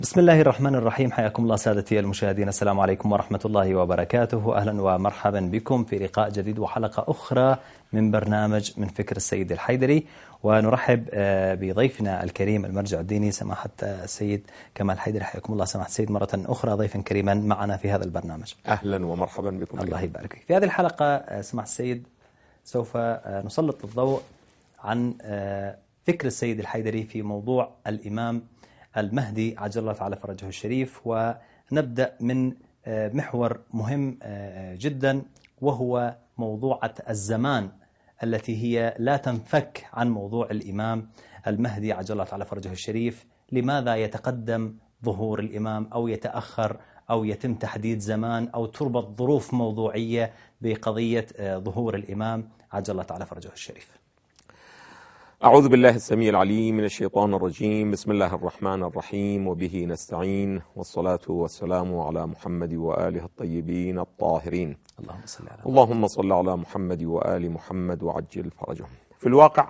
بسم الله الرحمن الرحيم. حياكم الله سادتي المشاهدين، السلام عليكم ورحمة الله وبركاته. أهلا ومرحبا بكم في لقاء جديد وحلقة أخرى من برنامج من فكر السيد الحيدري، ونرحب بضيفنا الكريم المرجع الديني سماحة السيد كمال الحيدري. حياكم الله سماحة السيد مرة أخرى ضيفا كريما معنا في هذا البرنامج. أهلا ومرحبا بكم. الله يبارك فيك. في هذه الحلقة سماحة السيد سوف نسلط الضوء عن فكر السيد الحيدري في موضوع الإمام المهدي عجل الله تعالى فرجه الشريف، ونبدأ من محور مهم جدا، وهو موضوعة الزمان التي هي لا تنفك عن موضوع الإمام المهدي عجل الله تعالى فرجه الشريف. لماذا يتقدم ظهور الإمام أو يتأخر أو يتم تحديد زمان أو تربط ظروف موضوعية بقضية ظهور الإمام عجل الله تعالى فرجه الشريف؟ أعوذ بالله السميع العليم من الشيطان الرجيم. بسم الله الرحمن الرحيم، وبه نستعين، والصلاة والسلام على محمد وآله الطيبين الطاهرين. اللهم صل على محمد وآل محمد وعجل فرجهم. في الواقع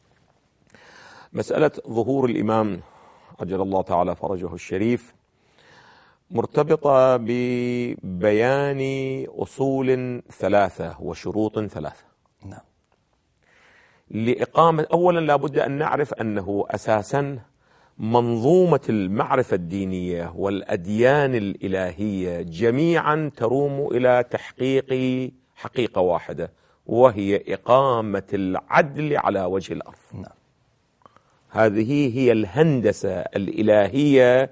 مسألة ظهور الإمام عجل الله تعالى فرجه الشريف مرتبطة ببيان أصول ثلاثة وشروط ثلاثة. نعم. لإقامة، أولا لابد أن نعرف أنه أساسا منظومة المعرفة الدينية والأديان الإلهية جميعا تروم إلى تحقيق حقيقة واحدة، وهي إقامة العدل على وجه الأرض. نعم. هذه هي الهندسة الإلهية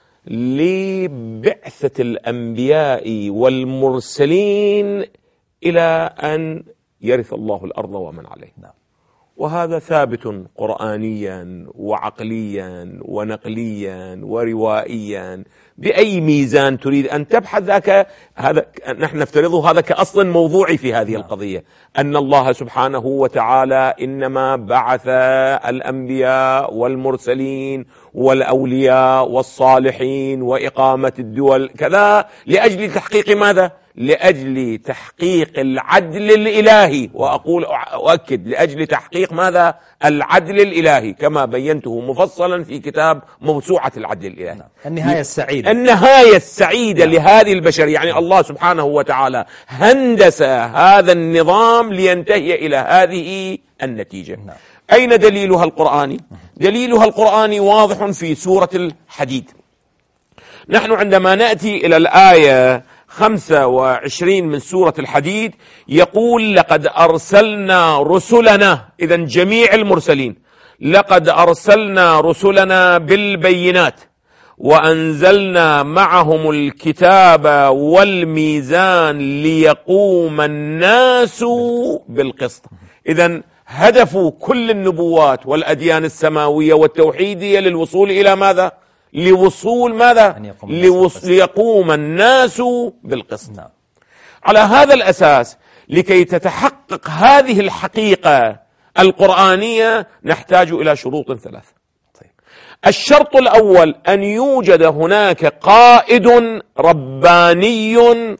لبعثة الأنبياء والمرسلين إلى أن يرث الله الأرض ومن عليه. نعم. وهذا ثابت قرآنيا وعقليا ونقليا وروائيا. بأي ميزان تريد أن تبحث ذاك، هذا نحن نفترضه هذا كأصل موضوعي في هذه القضية، أن الله سبحانه وتعالى إنما بعث الأنبياء والمرسلين والأولياء والصالحين وإقامة الدول كذا لأجل تحقيق ماذا؟ لأجل تحقيق العدل الإلهي. وأقول وأؤكد لأجل تحقيق ماذا؟ العدل الإلهي، كما بينته مفصلا في كتاب موسوعة العدل الإلهي. النهاية السعيدة، النهاية السعيدة لهذه البشر. يعني الله سبحانه وتعالى هندس هذا النظام لينتهي إلى هذه النتيجة. أين دليلها القرآني؟ دليلها القرآني واضح في سورة الحديد. نحن عندما نأتي إلى الآية 25 من سورة الحديد يقول: لقد أرسلنا رسلنا، إذن جميع المرسلين، لقد أرسلنا رسلنا بالبينات وأنزلنا معهم الكتاب والميزان ليقوم الناس بالقسط. إذن هدف كل النبوات والأديان السماوية والتوحيدية للوصول إلى ماذا؟ لوصول ماذا؟ ليقوم الناس بالقسط. نعم. على هذا الأساس لكي تتحقق هذه الحقيقة القرآنية نحتاج إلى شروط ثلاثة. طيب. الشرط الأول أن يوجد هناك قائد رباني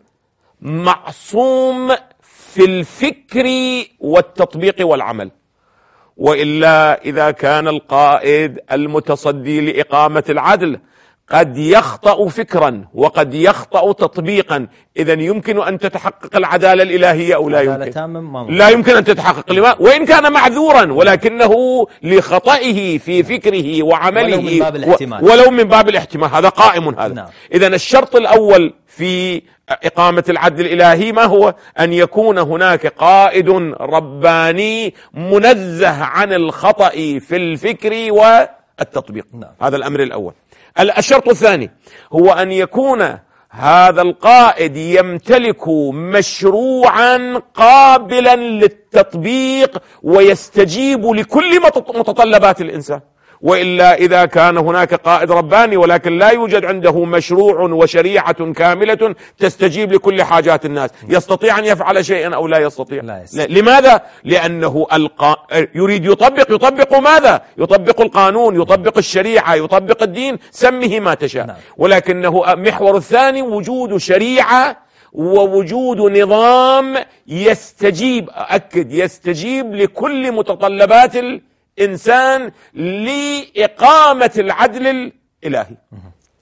معصوم في الفكر والتطبيق والعمل، وإلا إذا كان القائد المتصدي لإقامة العدل قد يخطأ فكرا وقد يخطأ تطبيقا، إذن يمكن أن تتحقق العدالة الإلهية أو لا يمكن؟ لا يمكن أن تتحقق. لما؟ وإن كان معذورا، ولكنه لخطئه في فكره وعمله ولو من باب الاحتمال هذا قائم. هذا. نعم. إذن الشرط الأول في إقامة العدل الإلهي ما هو؟ أن يكون هناك قائد رباني منزه عن الخطأ في الفكر والتطبيق. نعم. هذا الأمر الأول. الشرط الثاني هو أن يكون هذا القائد يمتلك مشروعا قابلا للتطبيق ويستجيب لكل متطلبات الإنسان. وإلا إذا كان هناك قائد رباني ولكن لا يوجد عنده مشروع وشريعة كاملة تستجيب لكل حاجات الناس، يستطيع أن يفعل شيئا أو لا يستطيع؟ لا يستطيع. لماذا؟ لأنه يريد يطبق ماذا؟ يطبق القانون، يطبق الشريعة، يطبق الدين، سمه ما تشاء. نعم. ولكنه محور الثاني وجود شريعة ووجود نظام يستجيب، أكد يستجيب لكل متطلبات إنسان لإقامة العدل الإلهي.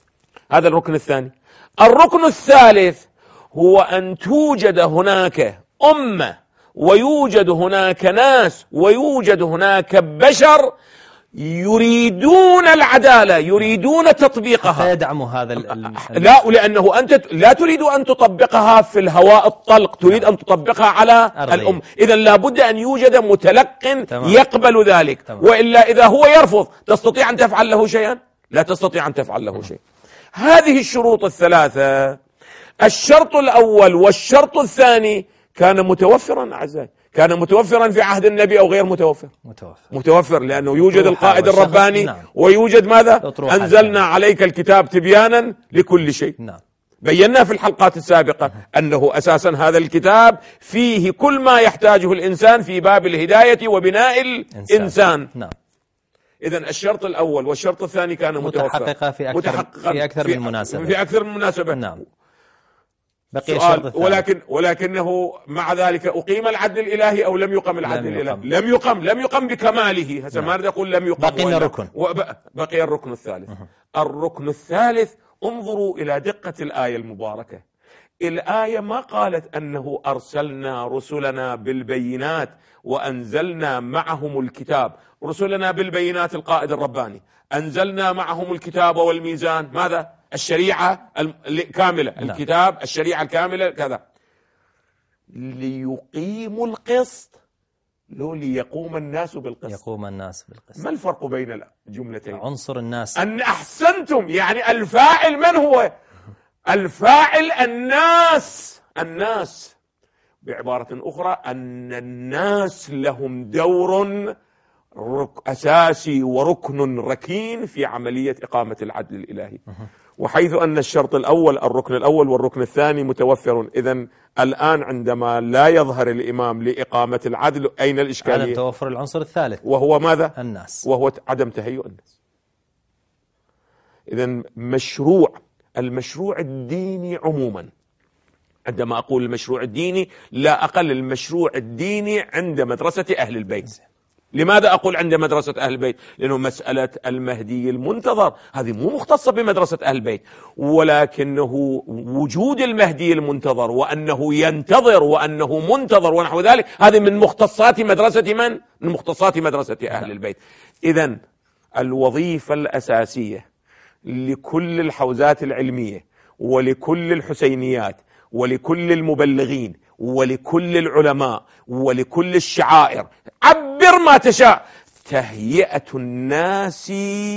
هذا الركن الثاني. الركن الثالث هو أن توجد هناك أمة ويوجد هناك ناس ويوجد هناك بشر يريدون العدالة، يريدون تطبيقها، فيدعموا هذا لا، لأنه أنت لا تريد أن تطبقها في الهواء الطلق، تريد أن تطبقها على الأمة. إذا لابد أن يوجد متلق يقبل ذلك، وإلا إذا هو يرفض تستطيع أن تفعل له شيئا؟ لا تستطيع أن تفعل له شيء. هذه الشروط الثلاثة، الشرط الأول والشرط الثاني كان متوفرا أعزائي، كان متوفرا في عهد النبي أو غير متوفر؟ متوفر، لأنه يوجد القائد الرباني ويوجد ماذا؟ أنزلنا عليك الكتاب تبيانا لكل شيء. بينا في الحلقات السابقة أنه أساسا هذا الكتاب فيه كل ما يحتاجه الإنسان في باب الهداية وبناء الإنسان. إذا الشرط الأول والشرط الثاني كان متحققة في أكثر من مناسبة. في أكثر من مناسبة. نعم. بقي الشرط الثاني. ولكنه مع ذلك أقيم العدل الإلهي أو لم يقم العدل الإلهي؟ لم يقم بكماله. هسه ما نقول لم يقم، بقي الركن. بقي الركن الثالث. الركن الثالث، انظروا إلى دقة الآية المباركة. الآية ما قالت أنه أرسلنا رسلنا بالبينات وأنزلنا معهم الكتاب. رسلنا بالبينات القائد الرباني، أنزلنا معهم الكتاب والميزان، ماذا؟ الشريعة الكاملة، الكتاب، الشريعة الكاملة، كذا، ليقيموا القسط، لو ليقوم الناس بالقسط. يقوم الناس بالقسط. ما الفرق بين الجملتين؟ عنصر الناس. أن أحسنتم، يعني الفاعل من هو؟ الفاعل الناس. بعبارة أخرى أن الناس لهم دور أساسي وركن ركين في عملية إقامة العدل الإلهي. وحيث أن الشرط الأول، الركن الأول والركن الثاني متوفر، إذن الآن عندما لا يظهر الإمام لإقامة العدل، أين الإشكالية؟ عدم توفر العنصر الثالث، وهو ماذا؟ الناس، وهو عدم تهيؤ الناس. إذن المشروع الديني عموما، عندما أقول المشروع الديني لا أقل المشروع الديني عند مدرسة أهل البيت. لماذا أقول عند مدرسة أهل البيت؟ لأنه مسألة المهدي المنتظر هذه مو مختصة بمدرسة أهل البيت، ولكنه وجود المهدي المنتظر وأنه ينتظر وأنه منتظر ونحو ذلك، هذه من مختصات مدرسة من؟ من مختصات مدرسة أهل البيت. إذن الوظيفة الأساسية لكل الحوزات العلمية ولكل الحسينيات ولكل المبلغين ولكل العلماء ولكل الشعائر، عبر ما تشاء، تهيئة الناس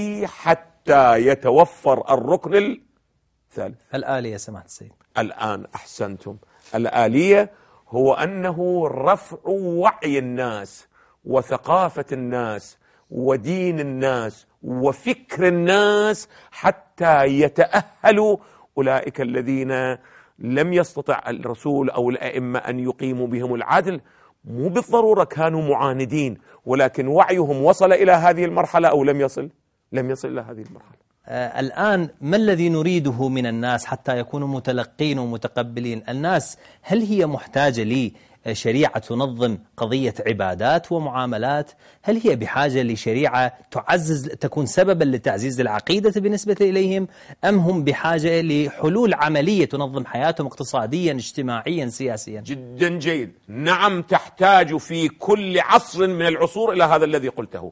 حتى يتوفر الركن الثالث. الآلية سماحة السيد. الآن أحسنتم. الآلية هو أنه رفع وعي الناس وثقافة الناس ودين الناس وفكر الناس حتى يتأهلوا أولئك الذين لم يستطع الرسول أو الأئمة أن يقيموا بهم العدل. مو بالضرورة كانوا معاندين، ولكن وعيهم وصل إلى هذه المرحلة أو لم يصل إلى هذه المرحلة. الآن ما الذي نريده من الناس حتى يكونوا متلقين ومتقبلين؟ الناس هل هي محتاجة لشريعة تنظم قضية عبادات ومعاملات؟ هل هي بحاجة لشريعة تكون سببا لتعزيز العقيدة بالنسبة إليهم؟ أم هم بحاجة لحلول عملية تنظم حياتهم اقتصاديا اجتماعيا سياسيا؟ جدا جيد. نعم، تحتاج في كل عصر من العصور إلى هذا الذي قلته،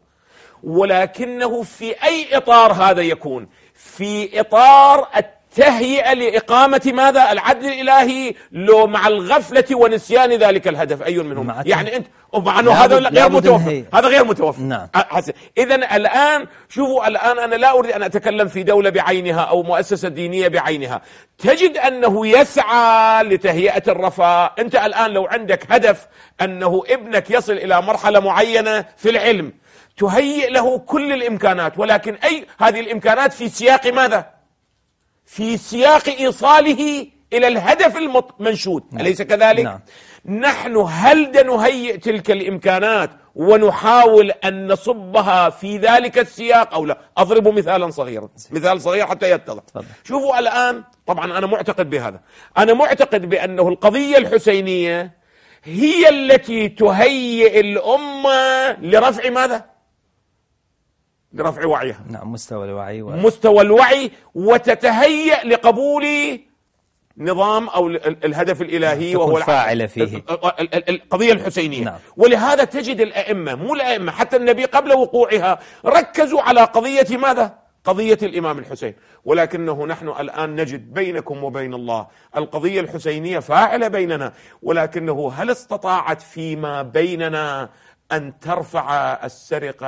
ولكنه في أي إطار هذا يكون؟ في إطار التهيئة لإقامة ماذا؟ العدل الإلهي، لو مع الغفلة ونسيان ذلك الهدف أي منهم؟ يعني أنت مع أنه هذا غير متوفر، هذا غير متوفر. نعم. إذن الآن شوفوا، الآن أنا لا أريد أن أتكلم في دولة بعينها أو مؤسسة دينية بعينها، تجد أنه يسعى لتهيئة الرفاه. أنت الآن لو عندك هدف أنه ابنك يصل إلى مرحلة معينة في العلم، تهيئ له كل الإمكانات، ولكن هذه الإمكانات في سياق ماذا؟ في سياق إيصاله إلى الهدف المنشود. أليس كذلك؟ نعم. نحن هل نهيئ تلك الإمكانات ونحاول أن نصبها في ذلك السياق أو لا؟ أضرب مثالا صغيرا، مثال صغير حتى يتضح. شوفوا الآن، طبعا أنا معتقد بهذا، أنا معتقد بأنه القضية الحسينية هي التي تهيئ الأمة لرفع ماذا؟ برفع وعيها. نعم، مستوى الوعي مستوى الوعي، وتتهيأ لقبول نظام أو الهدف الإلهي وهو الفاعل فيه القضية الحسينية. نعم. ولهذا تجد الأئمة، مو الأئمة، حتى النبي قبل وقوعها ركزوا على قضية ماذا؟ قضية الإمام الحسين. ولكنه نحن الآن نجد بينكم وبين الله القضية الحسينية فاعلة بيننا، ولكنه هل استطاعت فيما بيننا أن ترفع السرقة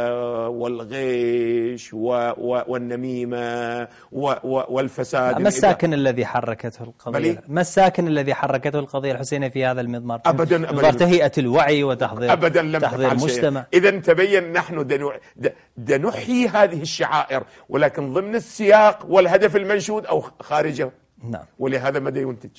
والغش والنميمة والفساد؟ ما الساكن الذي حركته القضية؟ ما الساكن الذي حركته القضية الحسينية في هذا المضمار؟ أبدا تهيئة الوعي وتحضير أبدا لم تحضير المجتمع. إذا تبين نحن نحيي هذه الشعائر، ولكن ضمن السياق والهدف المنشود أو خارجه. نعم. ولهذا ماذا ينتج؟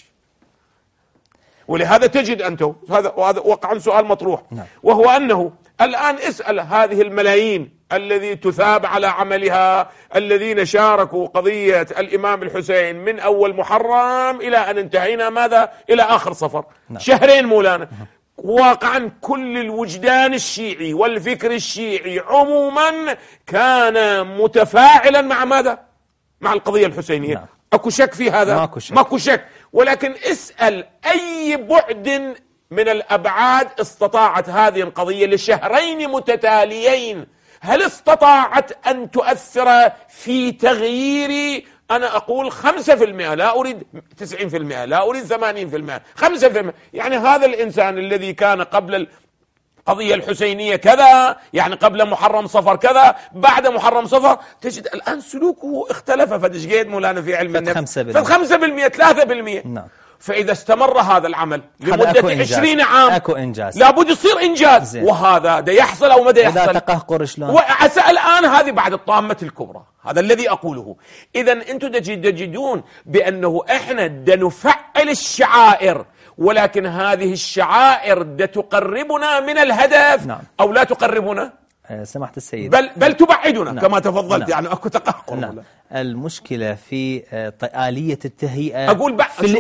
ولهذا تجد أنتم وهذا وقع سؤال مطروح. نعم. وهو أنه الآن اسأل هذه الملايين الذي تثاب على عملها، الذين شاركوا قضية الإمام الحسين من أول محرم إلى أن انتهينا ماذا؟ إلى آخر صفر. نعم. شهرين مولانا. واقعا كل الوجدان الشيعي والفكر الشيعي عموما كان متفاعلا مع ماذا؟ مع القضية الحسينية. نعم. أكو شك في هذا؟ ماكو شك. ولكن اسأل أي بعد من الأبعاد استطاعت هذه القضية لشهرين متتاليين، هل استطاعت أن تؤثر في تغيير، أنا أقول 5%، لا أريد 90%، لا أريد 80%، 5%. يعني هذا الإنسان الذي كان قبل القضية الحسينية كذا، يعني قبل محرم صفر كذا، بعد محرم صفر، تجد الآن سلوكه اختلف. فدشقيت مولانا في علم النفس 5%، 3%. نعم. فإذا استمر هذا العمل لمدة 20 عام أكو إنجاز، لابد يصير إنجاز. وهذا دا يحصل أو ما دا يحصل؟ إذا تقهقر شلون؟ وعسى الآن هذه بعد الطامة الكبرى، هذا الذي أقوله. إذا أنتم تجدون بأنه إحنا دا نفعل الشعائر، ولكن هذه الشعائر دا تقربنا من الهدف. نعم. أو لا تقربنا، سمحت السيد، بل تبعدنا. نعم. كما تفضلت. نعم. يعني أكو تقهقر. نعم. المشكلة في آلية التهيئة، أقول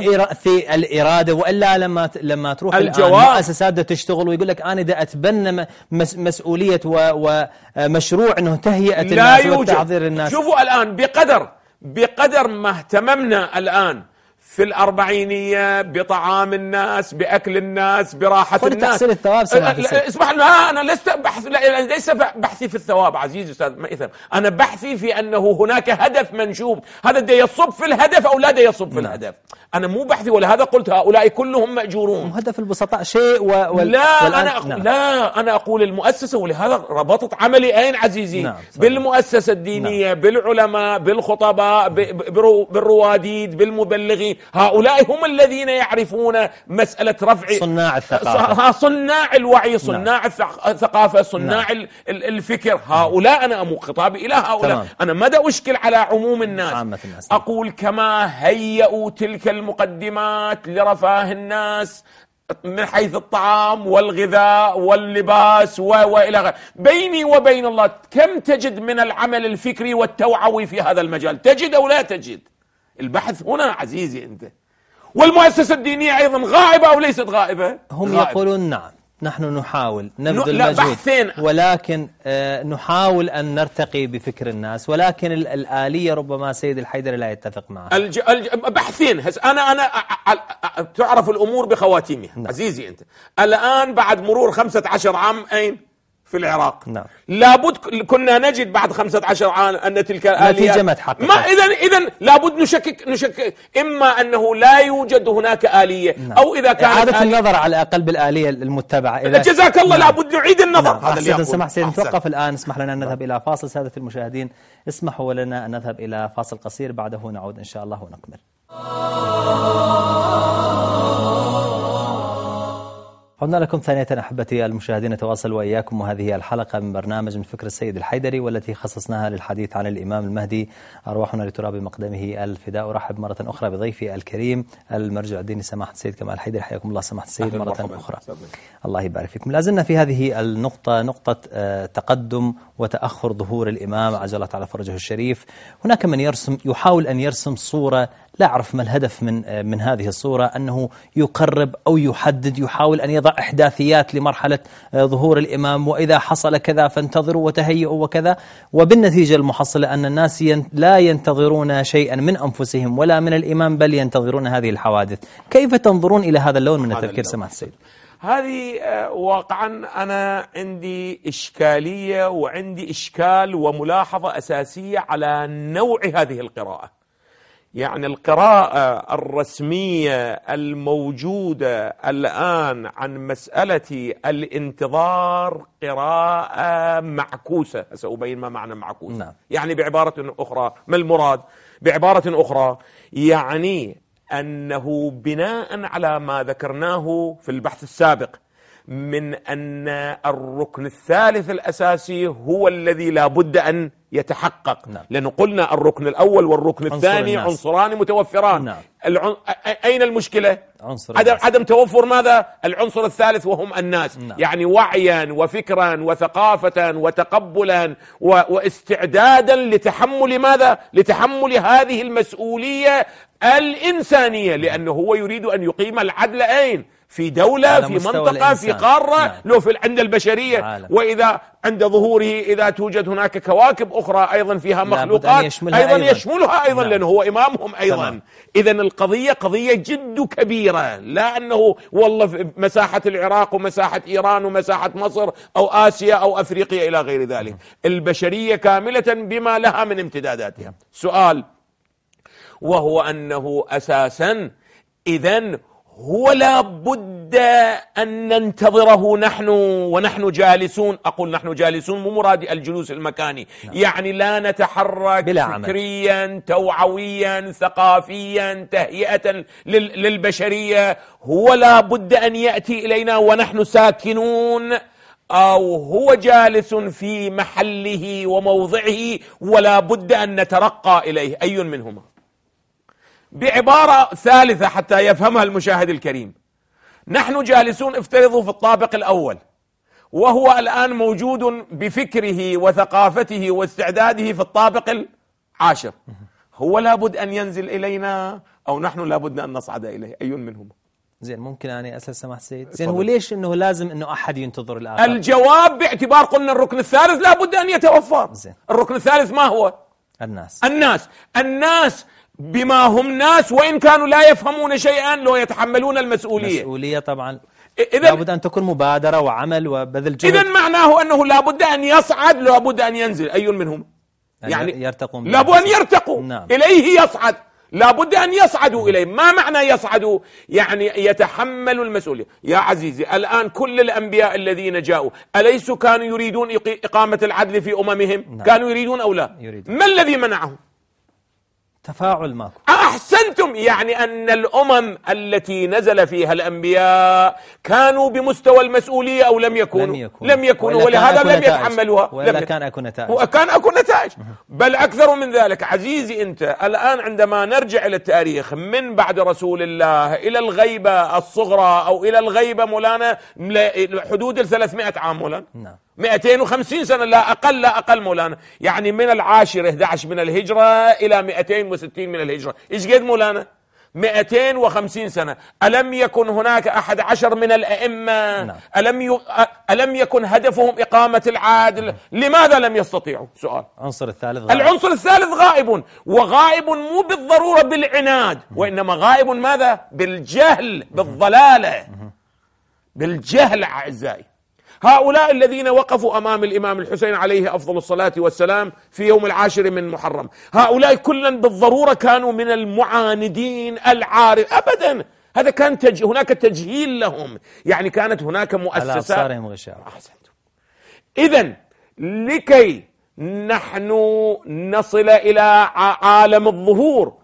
في الإرادة. وإلا لما تروح المؤسسات دا تشتغل ويقول لك أنا دا أتبنى مسؤولية ومشروع أنه تهيئة الناس وتحضير الناس. شوفوا الآن بقدر ما اهتممنا الآن في الأربعينية بطعام الناس، بأكل الناس، براحة الناس، تحصيل الثواب. اسمح لي، أنا ليس بحثي في الثواب عزيزي أستاذ مئثم، أنا بحثي في أنه هناك هدف منشوب، هذا دا يصب في الهدف أو لا دا يصب في الهدف. أنا مو بحثي، ولهذا قلت هؤلاء كلهم مأجورون. هدف البسطاء شيء أنا أقول المؤسسة، ولهذا ربطت عملي أين عزيزي؟ نعم. بالمؤسسة الدينية. نعم. بالعلماء، بالخطباء، بالرواديد، بالمبلغين. هؤلاء هم الذين يعرفون مسألة رفع صناع الثقافة، صناع الوعي، صناع الثقافة، صناع الفكر. هؤلاء أنا خطابي إلى هؤلاء. تمام. أنا ماذا أشكل على عموم الناس؟ أقول كما هيئوا تلك المقدمات لرفاه الناس من حيث الطعام والغذاء واللباس وإلى غيره، بيني وبين الله كم تجد من العمل الفكري والتوعوي في هذا المجال؟ تجد أو لا تجد؟ البحث هنا عزيزي أنت. والمؤسسة الدينية أيضا غائبة أو ليست غائبة؟ هم غائبة. يقولون نعم، نحن نحاول نبذل المجهود، ولكن نحاول أن نرتقي بفكر الناس، ولكن الآلية ربما سيد الحيدري لا يتفق معها. بحثين. أنا تعرف الأمور بخواتيمها. نعم. عزيزي أنت الآن بعد مرور 15 عام أين؟ في العراق. نعم. لابد كنا نجد بعد 15 عام أن تلك الآليات نتيجة ما تحققت. إذن لابد نشكك إما أنه لا يوجد هناك آلية. نعم. أو إذا كانت إعادة النظر على الأقل بالآلية المتبعة. جزاك الله. نعم. لابد نعيد النظر. نعم. هذا اللي سمح سيدي نتوقف الآن. اسمح لنا أن نذهب إلى فاصل. سادة المشاهدين اسمحوا لنا أن نذهب إلى فاصل قصير، بعده نعود إن شاء الله ونكمل. عدنا لكم ثانية أحبتي المشاهدين، نتواصل وإياكم، وهذه الحلقة من برنامج من فكر السيد الحيدري، والتي خصصناها للحديث عن الإمام المهدي، أرواحنا لتراب مقدمه الفداء. أرحب مرة أخرى بضيفي الكريم المرجع الديني سماحة السيد كمال الحيدري. حياكم الله سماحة السيد مرة أخرى. الله يبارك فيكم. لازلنا في هذه النقطة، نقطة تقدم وتأخر ظهور الإمام عجل الله تعالى فرجه الشريف. هناك من يحاول أن يرسم صورة لا أعرف ما الهدف من هذه الصورة، أنه يقرب أو يحدد، يحاول أن يضع إحداثيات لمرحلة ظهور الإمام، وإذا حصل كذا فانتظروا وتهيئوا وكذا، وبالنتيجة المحصلة أن الناس لا ينتظرون شيئا من أنفسهم ولا من الإمام، بل ينتظرون هذه الحوادث. كيف تنظرون إلى هذا اللون من التفكير سماحة السيد؟ هذه واقعا أنا عندي إشكالية وعندي إشكال وملاحظة أساسية على نوع هذه القراءة. يعني القراءة الرسمية الموجودة الآن عن مسألة الانتظار قراءة معكوسة. سأبين ما معنى معكوسة. نعم. يعني بعبارة أخرى، ما المراد؟ بعبارة أخرى يعني أنه بناء على ما ذكرناه في البحث السابق من أن الركن الثالث الأساسي هو الذي لا بد أن يتحقق. نعم. لأنه قلنا الركن الأول والركن الثاني عنصران متوفران. نعم. أين المشكلة؟ عدم توفر ماذا؟ العنصر الثالث وهم الناس. نعم. يعني وعيا وفكرا وثقافة وتقبلا واستعدادا لتحمل ماذا؟ لتحمل هذه المسؤولية الإنسانية، لأنه هو يريد أن يقيم العدل أين؟ في دولة، في منطقة، في قارة. نعم. لو عند البشرية عالم. وإذا عند ظهوره إذا توجد هناك كواكب أخرى أيضا فيها مخلوقات يشملها أيضا. نعم. لأنه هو إمامهم أيضا. إذن القضية قضية جد كبيرة، لا أنه والله في مساحة العراق ومساحة إيران ومساحة مصر أو آسيا أو أفريقيا إلى غير ذلك. البشرية كاملة بما لها من امتداداتها. سؤال، وهو أنه أساسا إذن هو لا بد أن ننتظره نحن ونحن جالسون. أقول نحن جالسون مو مرادي الجلوس المكاني. نعم. يعني لا نتحرك فكريا توعويا ثقافيا تهيئة للبشرية. هو لا بد أن يأتي إلينا ونحن ساكنون، أو هو جالس في محله وموضعه ولا بد أن نترقى إليه؟ أي منهما؟ بعبارة ثالثة حتى يفهمها المشاهد الكريم، نحن جالسون افترضوا في الطابق الأول، وهو الآن موجود بفكره وثقافته واستعداده في الطابق العاشر. هو لابد أن ينزل إلينا أو نحن لابد أن نصعد إليه؟ أي منهما؟ زين، ممكن أنا أسأل سماحة السيد؟ زين، هو ليش إنه لازم إنه أحد ينتظر الآخر؟ الجواب باعتبار قلنا الركن الثالث لابد أن يتوفر. زين. الركن الثالث ما هو؟ الناس بما هم ناس، وإن كانوا لا يفهمون شيئا لو يتحملون المسؤولية طبعا. لابد أن تكون مبادرة وعمل وبذل جهد. إذن معناه أنه لابد أن يصعد لابد أن ينزل. أي منهم؟ يعني يرتقون، لابد أن يرتقوا. نعم. إليه يصعد، لابد أن يصعدوا إليه. ما معنى يصعدوا؟ يعني يتحملوا المسؤولية. يا عزيزي، الآن كل الأنبياء الذين جاءوا أليسوا كانوا يريدون إقامة العدل في أممهم؟ نعم. كانوا يريدون أو لا؟ ما الذي منعهم؟ تفاعل ماكو. أحسنتم. يعني أن الأمم التي نزل فيها الأنبياء كانوا بمستوى المسؤولية أو لم يكونوا ولهذا لم يتحملوها. ولا كان أكو نتائج. وكان أكو نتائج. بل أكثر من ذلك. عزيزي أنت الآن عندما نرجع إلى التاريخ من بعد رسول الله إلى الغيبة الصغرى أو إلى الغيبة مولانا حدود 300 عام مولانا. نعم. 250 سنة لا أقل مولانا. يعني من 11 من الهجرة إلى 260 من الهجرة. إيش قد مولانا؟ 250 سنة. ألم يكن هناك 11 من الأئمة؟ نعم. ألم يكن هدفهم إقامة العادل؟ لماذا لم يستطيعوا؟ سؤال. العنصر الثالث غائب، وغائب مو بالضرورة بالعناد، وإنما غائب ماذا؟ بالجهل، بالضلالة، بالجهل. أعزائي، هؤلاء الذين وقفوا أمام الإمام الحسين عليه أفضل الصلاة والسلام في يوم 10 من محرم، هؤلاء كلا بالضرورة كانوا من المعاندين العارف أبدا. هذا كان هناك تجهيل لهم. يعني كانت هناك مؤسسات. إذن لكي نحن نصل إلى عالم الظهور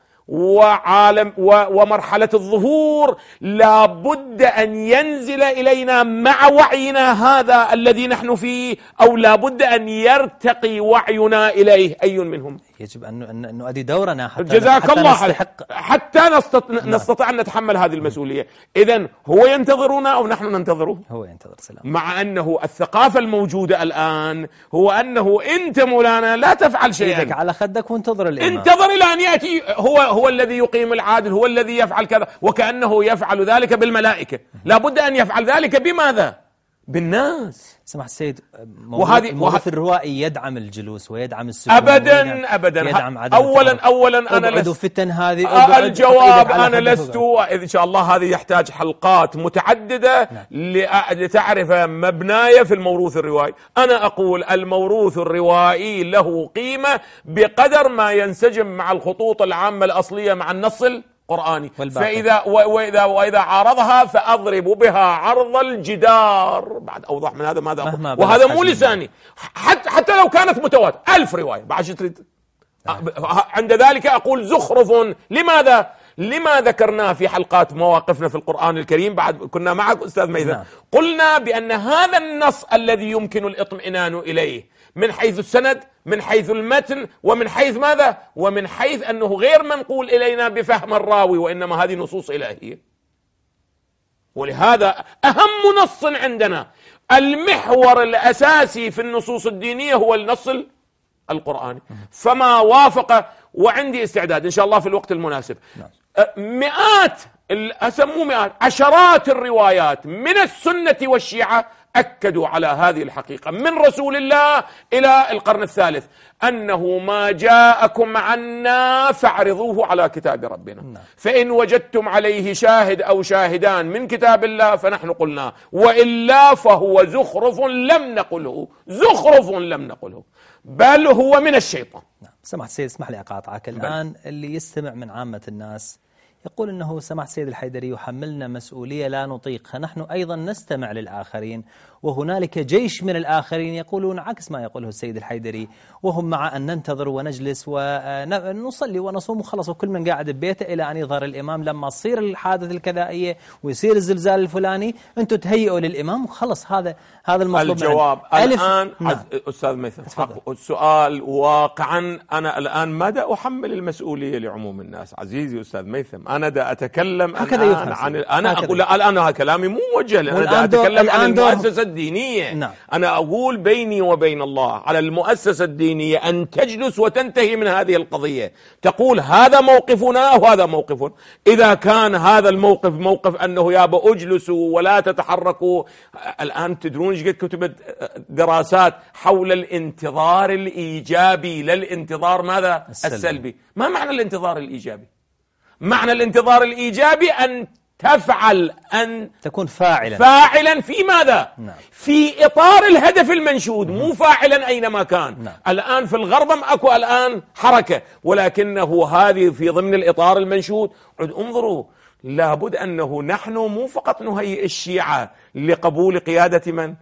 ومرحلة الظهور لا بد أن ينزل إلينا مع وعينا هذا الذي نحن فيه، أو لا بد أن يرتقي وعينا إليه. أي منهم؟ يجب أن نؤدي دورنا جزاك الله حتى نستطيع أن نتحمل هذه المسؤولية. إذن هو ينتظرنا أو نحن ننتظره؟ هو ينتظر. سلام. مع أنه الثقافة الموجودة الآن هو أنه أنت مولانا لا تفعل شيئا، إيدك على خدك وانتظر الإمام، انتظر إلى أن يأتي هو الذي يقيم العادل، هو الذي يفعل كذا، وكأنه يفعل ذلك بالملائكة. لابد أن يفعل ذلك بماذا؟ بالناس. سمح السيد، الموظف الروائي يدعم الجلوس ويدعم السكون أبدا يدعم أولا أنا لست فتن هذه الجواب أنا لست. إن شاء الله هذه يحتاج حلقات متعددة لتعرف مبناي في الموروث الروائي. أنا أقول الموروث الروائي له قيمة بقدر ما ينسجم مع الخطوط العامة الأصلية مع النص قرآني، وإذا عارضها فأضرب بها عرض الجدار. بعد أوضح من هذا ماذا أقول؟ وهذا مو لساني، حتى لو كانت متواتر 1000 رواية بعد تريد. عند ذلك أقول زخرف. لما ذكرناه في حلقات مواقفنا في القرآن الكريم؟ بعد كنا معك أستاذ ميثم، قلنا بأن هذا النص الذي يمكن الاطمئنان إليه من حيث السند، من حيث المتن، ومن حيث ماذا؟ ومن حيث أنه غير منقول إلينا بفهم الراوي، وإنما هذه نصوص إلهية. ولهذا أهم نص عندنا، المحور الأساسي في النصوص الدينية هو النص القرآني. فما وافق، وعندي استعداد إن شاء الله في الوقت المناسب مئات، عشرات الروايات من السنة والشيعة أكدوا على هذه الحقيقة من رسول الله إلى القرن الثالث، أنه ما جاءكم عنا فاعرضوه على كتاب ربنا، فإن وجدتم عليه شاهد أو شاهدان من كتاب الله فنحن قلنا، وإلا فهو زخرف لم نقله، بل هو من الشيطان. سمحت سيد، اسمح لي أقاطعك الآن. اللي يستمع من عامة الناس يقول إنه سماحة السيد الحيدري يحملنا مسؤولية لا نطيقها، نحن أيضا نستمع للآخرين، وهنالك جيش من الآخرين يقولون عكس ما يقوله السيد الحيدري، وهم مع أن ننتظر ونجلس ونصلي ونصوم وخلص، وكل من قاعد ببيته إلى أن يظهر الإمام. لما تصير الحادث الكذائية ويصير الزلزال الفلاني أنتم تهيئوا للإمام وخلص. هذا المطلوب. الجواب الآن أستاذ ميثم، السؤال واقعا أنا الآن ماذا أحمل المسؤولية لعموم الناس؟ عزيزي أستاذ ميثم، أنا دا أتكلم أنا أقول الآن كلامي مو موجه، أنا دا أتكلم عن المؤسسة الدينية. أنا أقول بيني وبين الله على المؤسسة الدينية أن تجلس وتنتهي من هذه القضية، تقول هذا موقفنا وهذا موقف. إذا كان هذا الموقف موقف أنه يابا أجلسوا ولا تتحركوا، الآن تدرون ايش قد كتبت دراسات حول الانتظار الإيجابي لا الانتظار ماذا؟ السلبي. ما معنى الانتظار الإيجابي؟ معنى الانتظار الإيجابي أن تفعل، أن تكون فاعلا في ماذا؟ في إطار الهدف المنشود، مو فاعلا أينما كان. الآن في الغرب أكو الآن حركة، ولكنه هذه في ضمن الإطار المنشود. انظروا، لابد أنه نحن مو فقط نهيئ الشيعة لقبول قيادة من؟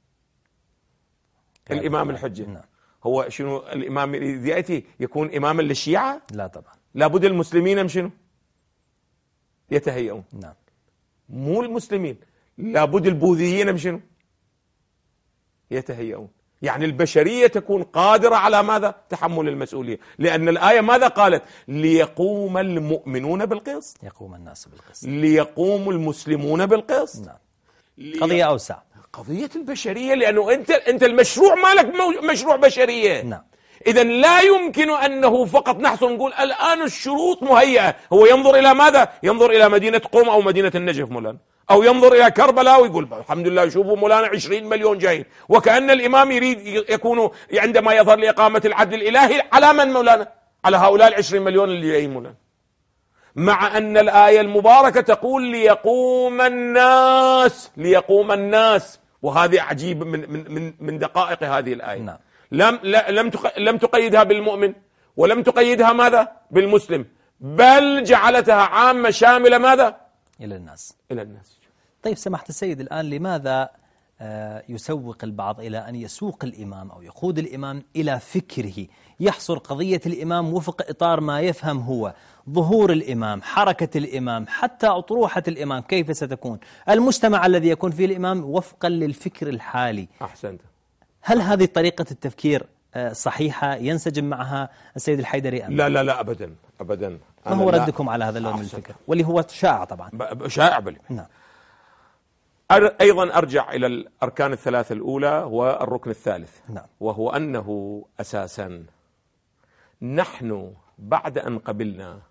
الإمام الحجة. هو شنو الإمام يأتي يكون إماما للشيعة؟ لا طبعا، لابد المسلمين شنو؟ يتهيئون. مو المسلمين، لابد البوذيين شنو؟ يتهيئون. يعني البشرية تكون قادرة على ماذا؟ تحمل المسؤولية، لأن الآية ماذا قالت؟ ليقوم المؤمنون بالقسط، يقوم الناس بالقسط، ليقوم المسلمون بالقسط. قضية أوسع، قضية البشرية، لأنه أنت المشروع مالك مشروع بشرية. إذا لا يمكن أنه فقط نحصل نقول الآن الشروط مهيئة. هو ينظر إلى ماذا؟ ينظر إلى مدينة قم أو مدينة النجف مولانا، أو ينظر إلى كربلاء ويقول الحمد لله شوفوا مولانا 20 مليون جايين، وكأن الإمام يريد يكون عندما يظهر لإقامة العدل الإلهي على من مولانا؟ على هؤلاء 20 مليون اللي جايين مولانا. مع أن الآية المباركة تقول ليقوم الناس، وهذه عجيب من دقائق هذه الآية. لم تقيدها بالمؤمن، ولم تقيدها ماذا؟ بالمسلم، بل جعلتها عامة شاملة ماذا؟ إلى الناس. طيب سماحة السيد، الآن لماذا يسوق البعض إلى أن يسوق الإمام أو يقود الإمام إلى فكره، يحصر قضية الإمام وفق إطار ما يفهم هو، ظهور الإمام، حركة الإمام، حتى أطروحة الإمام كيف ستكون، المجتمع الذي يكون فيه الإمام وفقا للفكر الحالي. أحسنت. هل هذه طريقة التفكير صحيحة ينسجم معها السيد الحيدري أم لا لا لا أبدا أبدا. ما هو ردكم على هذا اللون من الفكر واللي هو شائع طبعا؟ شائع بل. نعم. أيضا أرجع إلى الأركان الثلاثة الأولى والركن الثالث. نعم. وهو أنه أساسا نحن بعد أن قبلنا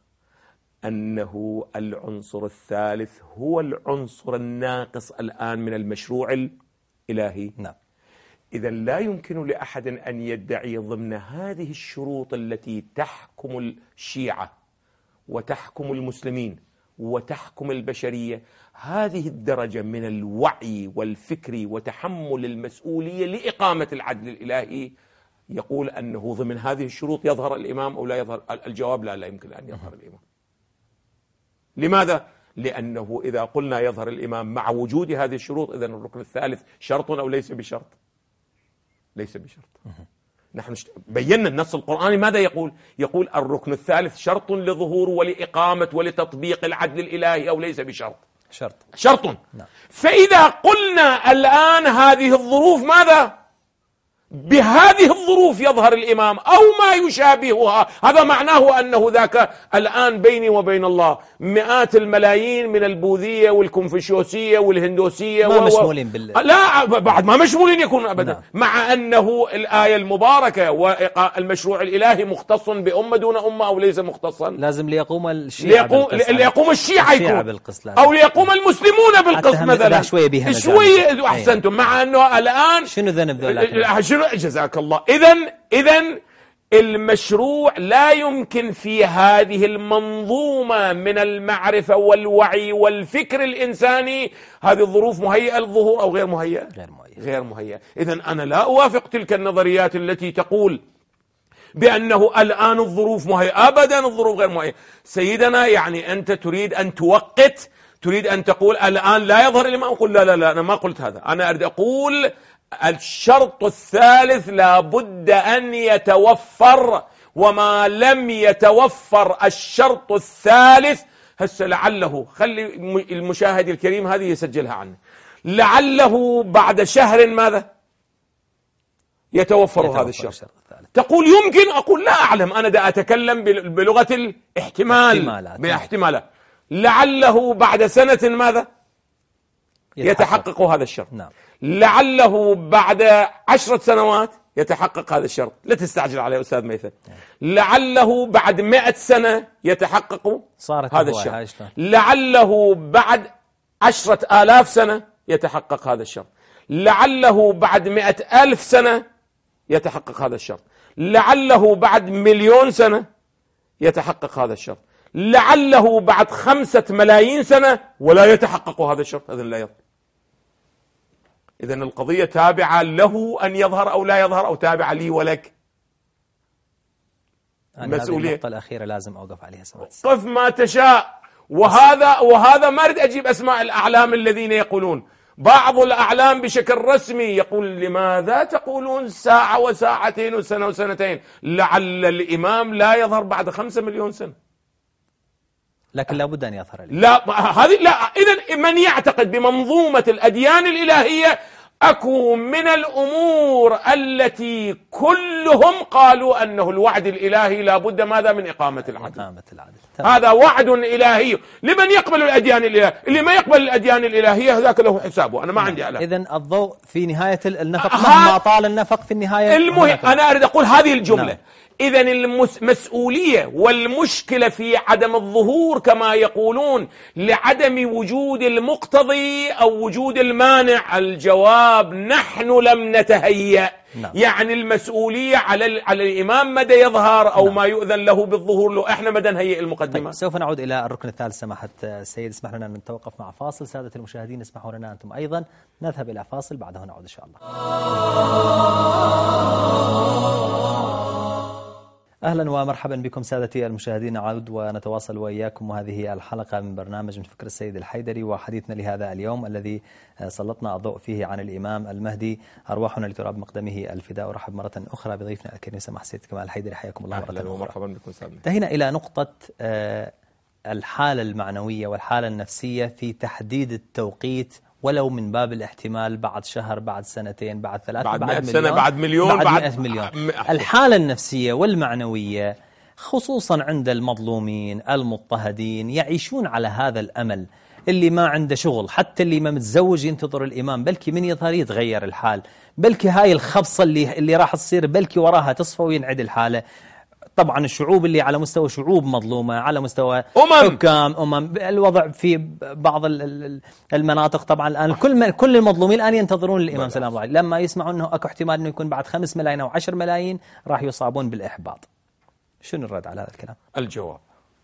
أنه العنصر الثالث هو العنصر الناقص الآن من المشروع الإلهي. نعم. إذا لا يمكن لأحد أن يدعي ضمن هذه الشروط التي تحكم الشيعة وتحكم المسلمين وتحكم البشرية هذه الدرجة من الوعي والفكر وتحمل المسؤولية لإقامة العدل الإلهي، يقول أنه ضمن هذه الشروط يظهر الإمام أو لا يظهر. الجواب لا يمكن أن يظهر الإمام. لماذا؟ لأنه إذا قلنا يظهر الإمام مع وجود هذه الشروط، إذن الركن الثالث شرط أو ليس بشرط؟ ليس بشرط. نحن بينا النص القرآني ماذا يقول؟ يقول الركن الثالث شرط لظهور ولإقامة ولتطبيق العدل الإلهي أو ليس بشرط؟ شرط. نعم. فإذا قلنا الآن هذه الظروف ماذا؟ بهذه الظروف يظهر الإمام أو ما يشابهها، هذا معناه أنه ذاك الآن بيني وبين الله مئات الملايين من البوذية والكونفوشيوسية والهندوسية ما مشمولين لا بعد ما مشمولين يكونوا أبدا. نعم. مع أنه الآية المباركة والمشروع الإلهي مختص بأمة دون أمة أو ليس مختصا؟ لازم ليقوم الشيعة ليقوم الشيعة بالقسط أو ليقوم المسلمون بالقسط مثلا شوية أحسنتم. مع أنه الآن شنو ذنب ذولا؟ جزاك الله. إذن المشروع لا يمكن في هذه المنظومة من المعرفة والوعي والفكر الإنساني هذه الظروف مهيئة للظهور أو غير مهيئة؟ غير مهيئة. إذن أنا لا أوافق تلك النظريات التي تقول بأنه الآن الظروف مهيئة. أبدا الظروف غير مهيئة. سيدنا يعني أنت تريد أن توقت، تريد أن تقول الآن لا يظهر الإمام. أقول لا لا لا أنا ما قلت هذا. أنا أريد أقول الشرط الثالث لا بد أن يتوفر، وما لم يتوفر الشرط الثالث هسه لعله خلي المشاهد الكريم هذه يسجلها عنه، لعله بعد شهر ماذا يتوفر هذا الشرط. تقول يمكن، أقول لا أعلم، أنا دا أتكلم بلغة الاحتمال باحتمالات. لعله بعد سنة ماذا يتحقق هذا الشرط. نعم. لعله بعد 10 سنوات يتحقق هذا الشرط. لا تستعجل عليه أستاذ ميثم. لعله بعد 100 سنة يتحقق هذا الشرط. لعله بعد 10,000 سنة يتحقق هذا الشرط. لعله بعد 100,000 سنة يتحقق هذا الشرط. لعله بعد 1,000,000 سنة يتحقق هذا الشرط. لعله بعد 5 ملايين سنة ولا يتحقق هذا الشرط. هذا لا يظهر. إذن القضية تابعة له أن يظهر أو لا يظهر، أو تابعة لي ولك. المسؤولية النقطة الأخيرة لازم أوقف عليها سماحة. قف ما تشاء. وهذا ما أريد أجيب أسماء الأعلام الذين يقولون. بعض الأعلام بشكل رسمي يقول لماذا تقولون ساعة وساعتين وسنة وسنتين؟ لعل الإمام لا يظهر بعد 5 مليون سنة. لكن لابد أن يظهر الإمام. لا هذه لا. إذن من يعتقد بمنظومة الأديان الإلهية أكو من الأمور التي كلهم قالوا أنه الوعد الإلهي لابد ماذا من إقامة العدل. هذا وعد إلهي لمن يقبل الأديان الإلهية. اللي ما يقبل الأديان الإلهية ذاك له حسابه. أنا ما عندي علم. إذن الضوء في نهاية النفق مهما طال النفق في النهاية أنا أريد أقول هذه الجملة. نعم. إذن المسؤولية والمشكلة في عدم الظهور كما يقولون لعدم وجود المقتضي أو وجود المانع. الجواب نحن لم نتهيأ. نعم. يعني المسؤولية على الإمام مدى يظهر أو نعم. ما يؤذن له بالظهور له. إحنا مدى نهيئ المقدمة. طيب سوف نعود إلى الركن الثالث سماحة السيد. اسمح لنا أن نتوقف مع فاصل. سادة المشاهدين اسمحوا لنا أنتم أيضا نذهب إلى فاصل، بعده نعود إن شاء الله. أهلا ومرحبا بكم سادتي المشاهدين. نعود ونتواصل وإياكم، وهذه الحلقة من برنامج من فكر السيد الحيدري، وحديثنا لهذا اليوم الذي سلطنا الضوء فيه عن الإمام المهدي أرواحنا لتراب مقدمه الفداء. أرحب مرة أخرى بضيفنا الكريم سماحة السيد كمال الحيدري، حياكم الله مرة أخرى. ومرحبا بكم سادتي. انتهينا إلى نقطة الحالة المعنوية والحالة النفسية في تحديد التوقيت ولو من باب الاحتمال بعد شهر، بعد سنتين، بعد ثلاثة، بعد 100 سنة، بعد مليون، بعد 100 مليون. الحالة النفسية والمعنوية خصوصا عند المظلومين المضطهدين يعيشون على هذا الأمل. اللي ما عنده شغل، حتى اللي ما متزوج ينتظر الإمام، بلكي من يظهر يتغير الحال، بلكي هاي الخبصة اللي راح تصير بلكي وراها تصفى وينعد الحالة. طبعا الشعوب اللي على مستوى شعوب مظلومة، على مستوى حكام الوضع في بعض المناطق طبعا الآن كل المظلومين الآن ينتظرون الإمام سلام الله عليه، لما يسمعوا أنه أكو احتمال أنه يكون بعد 5 ملايين أو 10 ملايين راح يصابون بالإحباط. شنو الرد على هذا الكلام؟ الجواب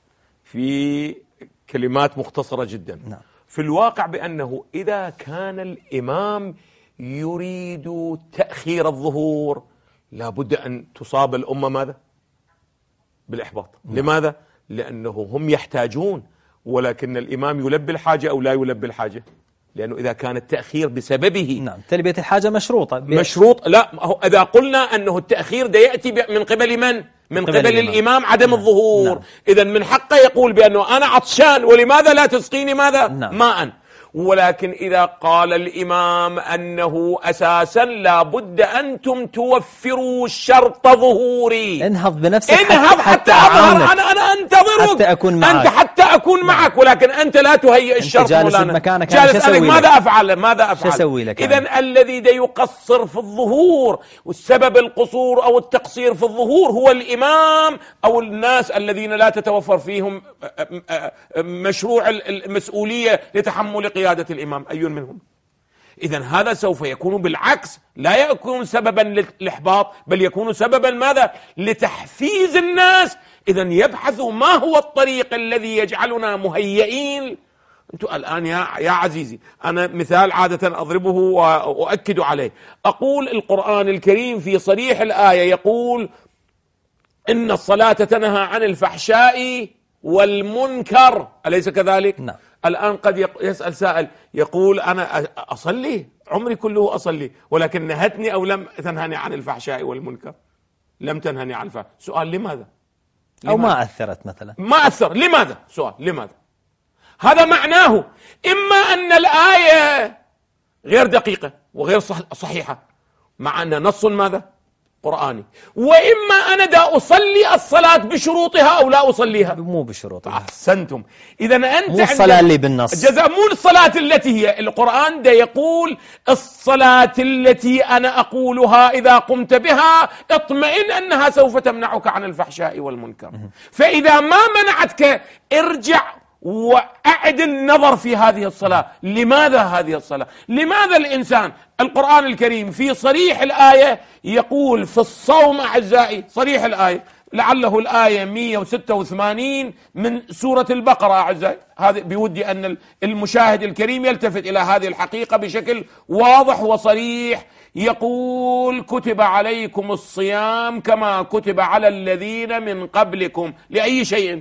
في كلمات مختصرة جدا. نعم. في الواقع بأنه إذا كان الإمام يريد تأخير الظهور لابد أن تصاب الأمة ماذا؟ بالإحباط. نعم. لماذا؟ لأنه هم يحتاجون، ولكن الإمام يلبي الحاجة أو لا يلبي الحاجة؟ لأنه إذا كان التأخير بسببه. نعم، تلبية الحاجة مشروطة. مشروط. لا، إذا قلنا أنه التأخير ده يأتي من قبل من؟ من قبل الإمام عدم نعم. الظهور. نعم. إذا من حقه يقول بأنه أنا عطشان ولماذا لا تسقيني ماذا؟ نعم. ماء. ولكن إذا قال الإمام أنه أساسا لابد أنتم توفروا شرط ظهوري، انهض بنفسك، انهض حتى أظهر، أنا أنتظرك حتى أكون معك. أنت حتى أكون معك، ولكن أنت لا تهيئ الشرط. جالس بمكانك، جالس أنا ماذا أفعل؟ شو أسوي لك؟ إذا الذي دا يقصر في الظهور، والسبب القصور أو التقصير في الظهور هو الإمام أو الناس الذين لا تتوفر فيهم مشروع المسؤولية لتحمل قيادة الإمام. أي منهم؟ إذن هذا سوف يكون بالعكس، لا يكون سببا للإحباط، بل يكون سببا ماذا؟ لتحفيز الناس. إذن يبحثوا ما هو الطريق الذي يجعلنا مهيئين. أنتم الآن يا عزيزي، أنا مثال عادة أضربه وأؤكد عليه، أقول القرآن الكريم في صريح الآية يقول إن الصلاة تنهى عن الفحشاء والمنكر، أليس كذلك؟ نعم. الآن قد يسأل سائل يقول أنا أصلي عمري كله أصلي، ولكن نهتني أو لم تنهني عن الفحشاء والمنكر؟ لم تنهني عن الفحشاء. سؤال لماذا؟ أو ما أثرت مثلا؟ ما أثر. لماذا؟ سؤال لماذا؟ هذا معناه إما أن الآية غير دقيقة وغير صحيحة، مع أن نص ماذا؟ قرآني، وإما أنا دا أصلي الصلاة بشروطها أو لا أصليها. مو بشروطها. أحسنتم. إذا أنت مو الصلاة اللي بالنص، جزاء، مو الصلاة التي هي القرآن دا يقول الصلاة التي أنا أقولها إذا قمت بها اطمئن أنها سوف تمنعك عن الفحشاء والمنكر. فإذا ما منعتك ارجع وأعد النظر في هذه الصلاة. لماذا هذه الصلاة؟ لماذا الإنسان؟ القرآن الكريم في صريح الآية يقول في الصوم أعزائي، صريح الآية، لعله الآية 186 من سورة البقرة أعزائي. هذا بودي أن المشاهد الكريم يلتفت إلى هذه الحقيقة بشكل واضح وصريح. يقول كتب عليكم الصيام كما كتب على الذين من قبلكم لأي شيء؟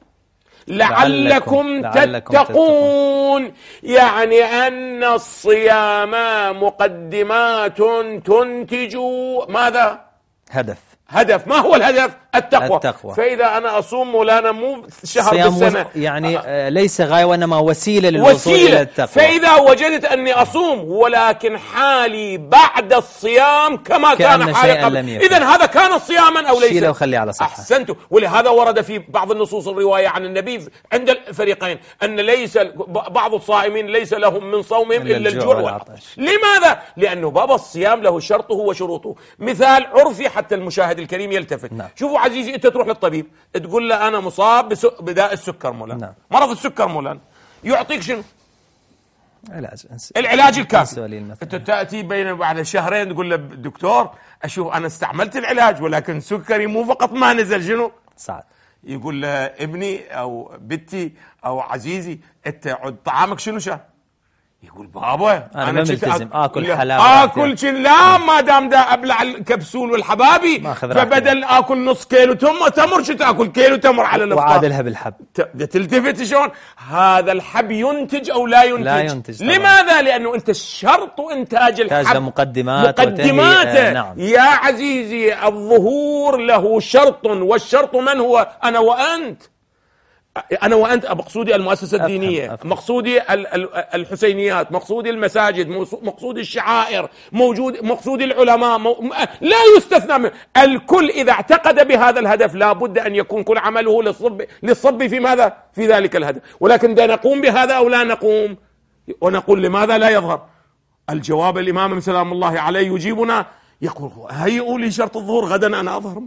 لعلكم تتقون. يعني أن الصيام مقدمات تنتج ماذا؟ هدف. ما هو الهدف؟ التقوى. فإذا أنا أصوم مولانا مو شهر بالسنة، يعني ليس غاية وإنما وسيلة للوصول إلى التقوى. فإذا وجدت أني أصوم ولكن حالي بعد الصيام كما كان حالي قبل، إذن هذا كان صياما أو ليس؟ شيله وخليه على صحة. أحسنتم. ولهذا ورد في بعض النصوص الرواية عن النبي عند الفريقين أن ليس بعض الصائمين ليس لهم من صومهم إلا الجوع والعطش. لماذا؟ لأنه باب الصيام له شرطه وشروطه. مثال عرفي حتى المشاهد الكريم يلتفت. نعم. شوفوا عزيزي، انت تروح للطبيب تقول له انا مصاب بداء السكر مولانا. نعم. مرض السكر مولانا، يعطيك شنو؟ العلاج الكافي. انت تاتي بعد شهرين تقول له دكتور اشوف انا استعملت العلاج ولكن سكري مو فقط ما نزل، شنو صعب. يقول له ابني او بنتي او عزيزي انت طعامك شنو يقول بابا أنا ملتزم آكل حلاوة، آكل لا ما دام دا أبلع الكبسول والحبابي، فبدل آكل نص كيلو تمر شو تأكل كيلو تمر على الإفطار وعادلها بالحب. تلتفت شلون؟ هذا الحب ينتج أو لا ينتج؟ لا ينتج. لماذا؟ لأنه أنت شرط إنتاج الحب مقدماته. نعم. يا عزيزي الظهور له شرط، والشرط من هو؟ أنا وأنت. أنا وأنت مقصودي المؤسسة الدينية، أفهم. مقصودي الحسينيات، مقصودي المساجد، مقصودي الشعائر، مقصودي العلماء، لا يستثنى من الكل. إذا اعتقد بهذا الهدف لا بد أن يكون كل عمله للصب في ماذا؟ في ذلك الهدف. ولكن دا نقوم بهذا أو لا نقوم؟ ونقول لماذا لا يظهر؟ الجواب الإمام سلام الله عليه يجيبنا يقول هيئوا لي شرط الظهور غدا أنا أظهر.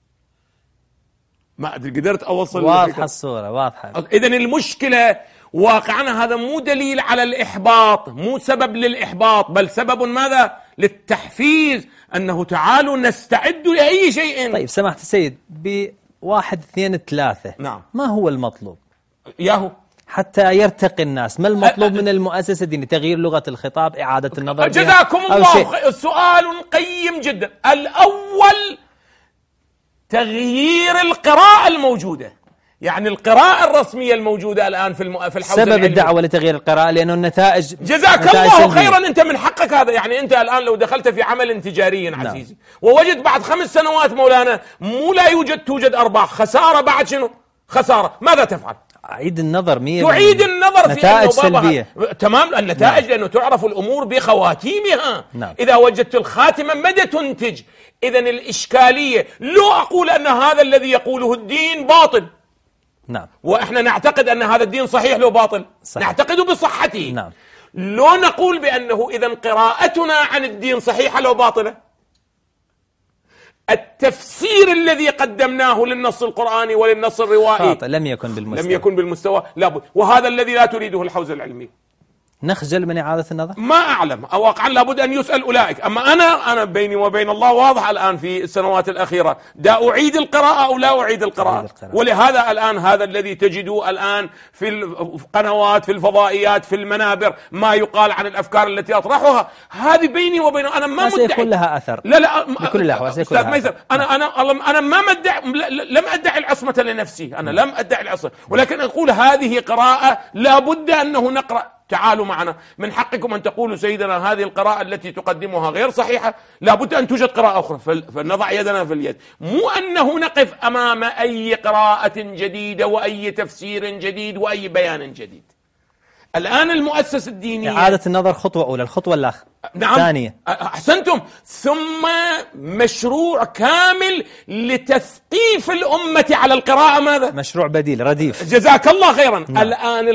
ما أدري قدرت أوصل. واضحة الصورة، واضحة. إذن المشكلة واقعنا هذا مو دليل على الإحباط، مو سبب للإحباط، بل سبب ماذا؟ للتحفيز، أنه تعالوا نستعد لأي شيء. طيب سماحة السيد، بواحد اثنين ثلاثة، نعم، ما هو المطلوب ياهو حتى يرتقي الناس؟ ما المطلوب من المؤسسة الدينية؟ تغيير لغة الخطاب، إعادة النظر؟ جزاكم الله سؤال قيم جدا. الأول تغيير القراءة الموجودة، يعني القراءة الرسمية الموجودة الآن في الحوزة سبب العلمية. الدعوة لتغيير القراءة لأنه النتائج. جزاك الله خيرا، أنت من حقك هذا. يعني أنت الآن لو دخلت في عمل تجاري عزيزي ووجد بعد 5 سنوات مولانا مو لا توجد أرباح، خسارة بعد شنو؟ خسارة، ماذا تفعل؟ أعيد النظر 100%. تعيد النظر في نتائج سلبية. تمام، النتائج لأنه تعرف الأمور بخواتيمها. إذا وجدت الخاتمة ماذا تنتج؟ إذن الإشكالية لو أقول أن هذا الذي يقوله الدين باطل، نعم، وإحنا نعتقد أن هذا الدين صحيح لو باطل، صحيح. نعتقد بصحته، نعم. لو نقول بأنه إذن قراءتنا عن الدين صحيحة لو باطلة. التفسير الذي قدمناه للنص القرآني وللنص الروائي خاطئ، لم يكن بالمستوى لابد. وهذا الذي لا تريده الحوزة العلمية. نخجل من إعادة النظر؟ ما أعلم، أو واقعا لابد أن يسأل أولئك. أما أنا بيني وبين الله واضح الآن في السنوات الأخيرة، دا أعيد القراءة أو لا أعيد القراءة. ولهذا الآن هذا الذي تجدوه الآن في القنوات، في الفضائيات، في المنابر، ما يقال عن الأفكار التي أطرحها، هذه بيني وبين أنا ما مدعي سيكون لها أثر. لا بكل الأحوال سيكون لها أثر. أنا ما مدعي، لم أدعي العصمة لنفسي، أنا لم أدعي العصمة، ولكن أقول هذه قراءة لابد أنه نقرأ. تعالوا معنا، من حقكم أن تقولوا سيدنا هذه القراءة التي تقدمها غير صحيحة، لابد أن توجد قراءة أخرى، فلنضع يدنا في اليد. مو أنه نقف أمام أي قراءة جديدة وأي تفسير جديد وأي بيان جديد. الآن المؤسسة الدينية إعادة النظر خطوة أولى، الخطوة الأخرى نعم ثانية. أحسنتم. ثم مشروع كامل لتثقيف الأمة على القراءة. ماذا؟ مشروع بديل رديف. جزاك الله خيرا. نعم. الآن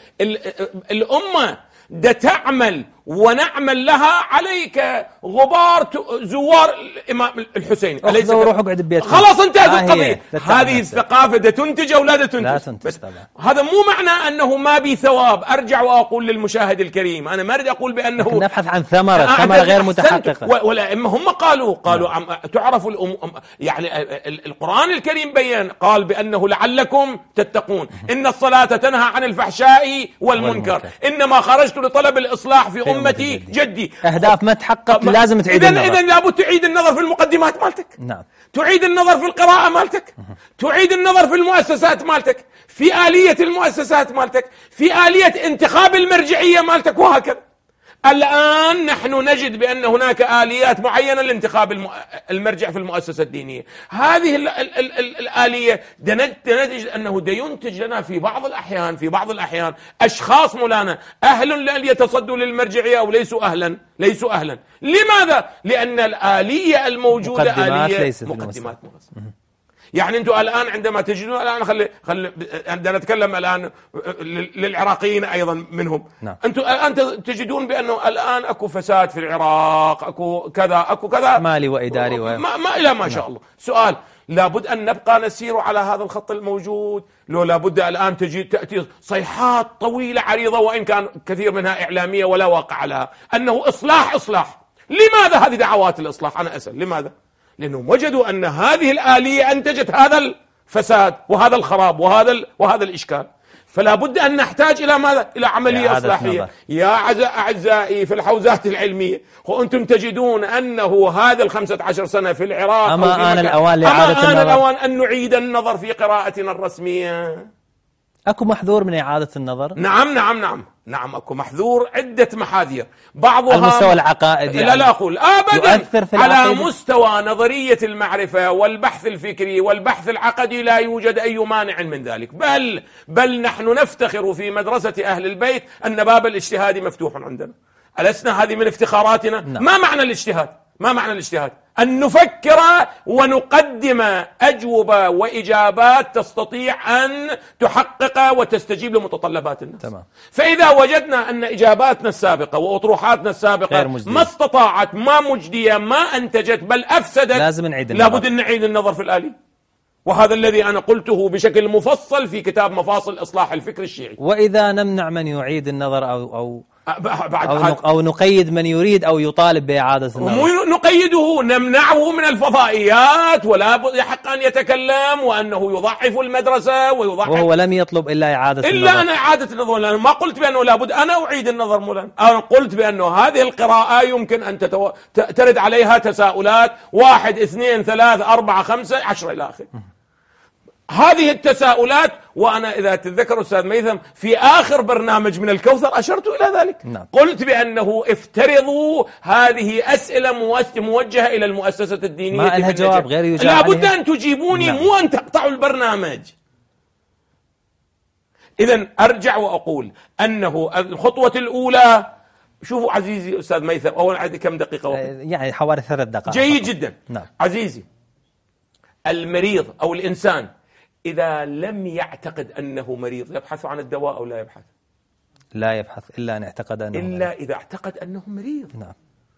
الأمة دا تعمل ونعمل لها. عليك غبار زوار الإمام الحسيني، أليس وروح اقعد ببيتك، خلاص انتهت القضية. هذه الثقافة دا تنتج أو لا تنتج؟ لا تنتج طبعا. هذا مو معنى أنه ما بي ثواب. أرجع وأقول للمشاهد الكريم، أنا ما أريد أقول بأنه نبحث عن ثمرة غير متحققة. والأئمة هم قالوا تعرف يعني القرآن الكريم بيّن، قال بأنه لعلكم تتقون، إن الصلاة تنهى عن الفحشاء والمنكر، إنما خرجت لطلب الإصلاح في أمتي جدي. أهداف ما تحقق لازم تعيد النظر. إذن لابد تعيد النظر في المقدمات مالتك، نعم. تعيد النظر في القراءة مالتك، تعيد النظر في المؤسسات مالتك، في آلية المؤسسات مالتك، في آلية انتخاب المرجعية مالتك، وهكذا. الآن نحن نجد بأن هناك آليات معينة لانتخاب المرجع في المؤسسة الدينية. هذه الآلية نجد أنه ينتج لنا في بعض الأحيان أشخاص مولانا أهل لأن يتصدوا للمرجعية أو ليسوا أهلا. لماذا؟ لأن الآلية الموجودة مقدمات يعني أنتم الآن عندما تجدون الآن عندما نتكلم الآن للعراقيين أيضا منهم، نعم. أنتم الآن تجدون بأنه الآن أكو فساد في العراق، أكو كذا مالي وإداري ما شاء الله. سؤال، لابد أن نبقى نسير على هذا الخط الموجود؟ لو لابد الآن تأتي صيحات طويلة عريضة وإن كان كثير منها إعلامية ولا واقع لها، أنه إصلاح. لماذا هذه دعوات الإصلاح؟ أنا أسأل لماذا؟ لأنهم وجدوا أن هذه الآلية أنتجت هذا الفساد وهذا الخراب وهذا الإشكال. فلا بد أن نحتاج إلى ماذا؟ إلى عملية إصلاحية. يا أعزائي في الحوزات العلمية، وأنتم تجدون أنه هذا 15 سنة في العراق أما آن الأوان لإعادة النظر. الأوان أن نعيد النظر في قراءتنا الرسمية. أكو محذور من إعادة النظر؟ نعم أكو محذور، عدة محاذير، بعضها على المستوى العقائدي لا أقول أبدا، على العقيدة. مستوى نظرية المعرفة والبحث الفكري والبحث العقدي لا يوجد أي مانع من ذلك، بل نحن نفتخر في مدرسة أهل البيت أن باب الاجتهاد مفتوح عندنا. ألسنا هذه من افتخاراتنا؟ نعم. ما معنى الاجتهاد؟ أن نفكر ونقدم أجوبة وإجابات تستطيع أن تحقق وتستجيب لمتطلبات الناس. تمام. فإذا وجدنا أن إجاباتنا السابقة وأطروحاتنا السابقة ما استطاعت، ما مجدية، ما أنتجت، بل أفسدت، لازم نعيد النظر. لابد أن نعيد النظر في الآلية، وهذا الذي أنا قلته بشكل مفصل في كتاب مفاصل إصلاح الفكر الشيعي. وإذا نمنع من يعيد النظر أو نقيد من يريد أو يطالب بإعادة النظر، مو نقيده، نمنعه من الفضائيات ولا يحق أن يتكلم، وأنه يضعف المدرسة وهو لم يطلب إلا إعادة النظر. أنا إعادة النظر، لأن ما قلت بأنه لابد أنا أعيد النظر مولانا، أنا قلت بأنه هذه القراءة يمكن أن ترد عليها تساؤلات 1 2 3 4 5 10 إلى آخره. هذه التساؤلات، وأنا إذا تتذكر أستاذ ميثم في آخر برنامج من الكوثر أشرت إلى ذلك. نعم. قلت بأنه افترضوا هذه أسئلة موجهة إلى المؤسسة الدينية، ما لها جواب غير يجاب لابد عليها. أن تجيبوني. نعم. مو أن تقطعوا البرنامج. إذن أرجع وأقول أنه الخطوة الأولى، شوفوا عزيزي أستاذ ميثم، أولا عندي كم دقيقة؟ يعني حوالي 3 دقائق. جيد جدا. نعم. عزيزي، المريض أو الإنسان إذا لم يعتقد أنه مريض يبحث عن الدواء أو لا يبحث؟ لا يبحث إلا أن اعتقد أنه إلا مريض. إذا اعتقد أنه مريض. نعم.